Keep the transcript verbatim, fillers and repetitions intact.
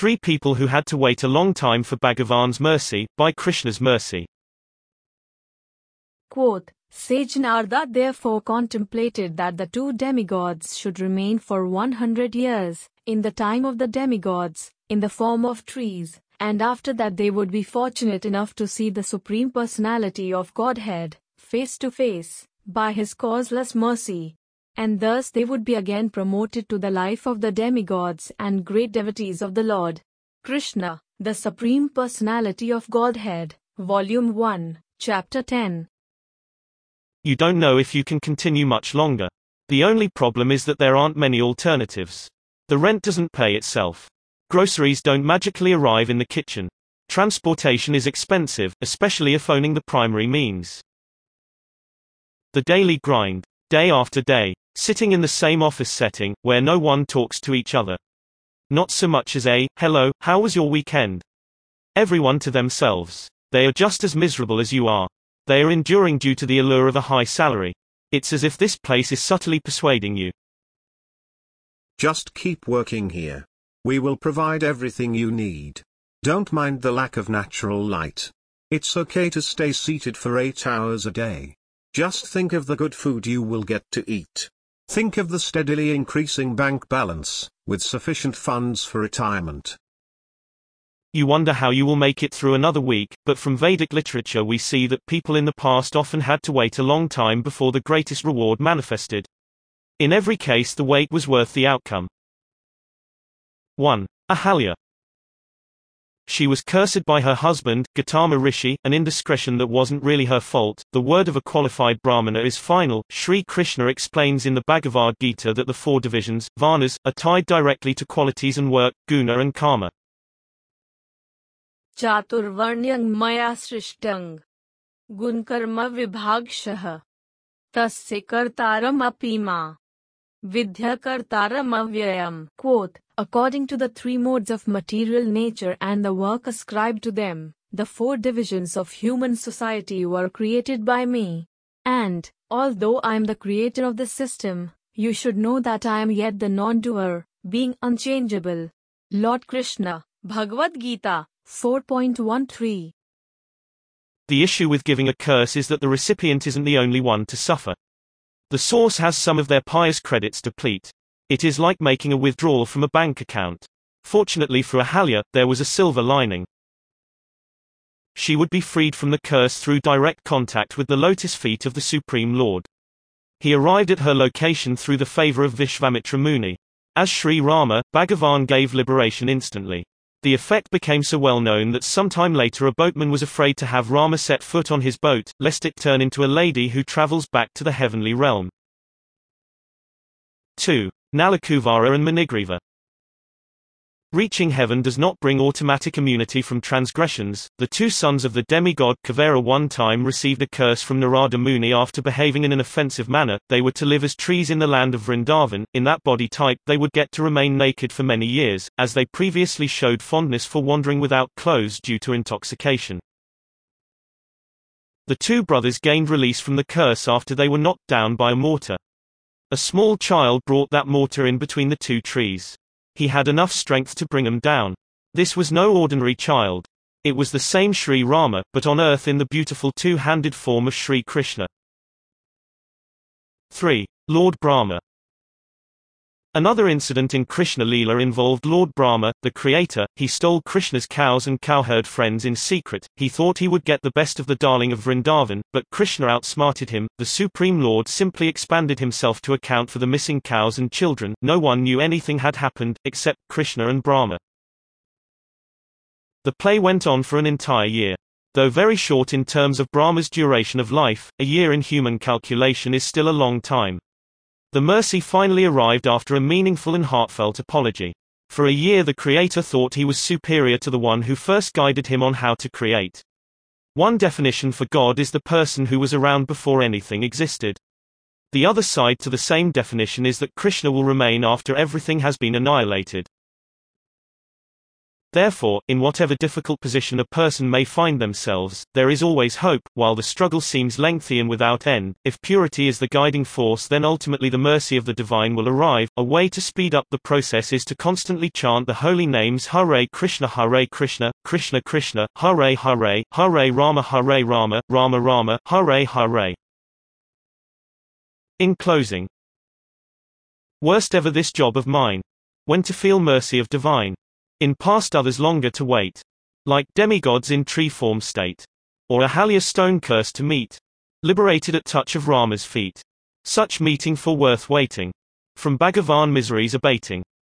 three people who had to wait a long time for Bhagavan's mercy, by Krishna's mercy. Quote, Sage Narada therefore contemplated that the two demigods should remain for one hundred years, in the time of the demigods, in the form of trees, and after that they would be fortunate enough to see the Supreme Personality of Godhead, face to face, by his causeless mercy. And thus they would be again promoted to the life of the demigods and great devotees of the Lord. Krishna, the Supreme Personality of Godhead, Volume one, Chapter ten. You don't know if you can continue much longer. The only problem is that there aren't many alternatives. The rent doesn't pay itself. Groceries don't magically arrive in the kitchen. Transportation is expensive, especially if owning the primary means. The daily grind, day after day, sitting in the same office setting, where no one talks to each other. Not so much as a, hello, how was your weekend? Everyone to themselves. They are just as miserable as you are. They are enduring due to the allure of a high salary. It's as if this place is subtly persuading you. Just keep working here. We will provide everything you need. Don't mind the lack of natural light. It's okay to stay seated for eight hours a day. Just think of the good food you will get to eat. Think of the steadily increasing bank balance, with sufficient funds for retirement. You wonder how you will make it through another week, but from Vedic literature we see that people in the past often had to wait a long time before the greatest reward manifested. In every case the wait was worth the outcome. one. Ahalya. She was cursed by her husband, Gautama Rishi, an indiscretion that wasn't really her fault. The word of a qualified Brahmana is final. Sri Krishna explains in the Bhagavad Gita that the four divisions, varnas, are tied directly to qualities and work, guna and karma. Chaturvarnyang maya srishtang gun karma vibhagshah tasya kartaram apima vidya kartaram avyayam. Quote, according to the three modes of material nature and the work ascribed to them, the four divisions of human society were created by me. And, although I am the creator of the system, you should know that I am yet the non-doer, being unchangeable. Lord Krishna, Bhagavad Gita, four point one three. The issue with giving a curse is that the recipient isn't the only one to suffer. The source has some of their pious credits deplete. It is like making a withdrawal from a bank account. Fortunately for Ahalya, there was a silver lining. She would be freed from the curse through direct contact with the lotus feet of the Supreme Lord. He arrived at her location through the favor of Vishvamitra Muni. As Sri Rama, Bhagavan gave liberation instantly. The effect became so well known that sometime later a boatman was afraid to have Rama set foot on his boat, lest it turn into a lady who travels back to the heavenly realm. two. Nalakuvara and Manigriva. Reaching heaven does not bring automatic immunity from transgressions. The two sons of the demigod Kuvera one time received a curse from Narada Muni after behaving in an offensive manner. They were to live as trees in the land of Vrindavan. In that body type, they would get to remain naked for many years, as they previously showed fondness for wandering without clothes due to intoxication. The two brothers gained release from the curse after they were knocked down by a mortar. A small child brought that mortar in between the two trees. He had enough strength to bring them down. This was no ordinary child. It was the same Sri Rama, but on earth in the beautiful two-handed form of Sri Krishna. three. Lord Brahma. Another incident in Krishna Leela involved Lord Brahma, the creator. He stole Krishna's cows and cowherd friends in secret. He thought he would get the best of the darling of Vrindavan, but Krishna outsmarted him. The Supreme Lord simply expanded himself to account for the missing cows and children. No one knew anything had happened, except Krishna and Brahma. The play went on for an entire year. Though very short in terms of Brahma's duration of life, a year in human calculation is still a long time. The mercy finally arrived after a meaningful and heartfelt apology. For a year the creator thought he was superior to the one who first guided him on how to create. One definition for God is the person who was around before anything existed. The other side to the same definition is that Krishna will remain after everything has been annihilated. Therefore, in whatever difficult position a person may find themselves, there is always hope, while the struggle seems lengthy and without end. If purity is the guiding force, then ultimately the mercy of the divine will arrive. A way to speed up the process is to constantly chant the holy names Hare Krishna, Hare Krishna, Krishna Krishna, Hare Hare, Hare Rama, Hare Rama, Rama Rama, Hare Hare. In closing, worst ever this job of mine. When to feel mercy of divine. In past others longer to wait. Like demigods in tree form state. Or a Halia stone curse to meet. Liberated at touch of Rama's feet. Such meeting for worth waiting. From Bhagavan miseries abating.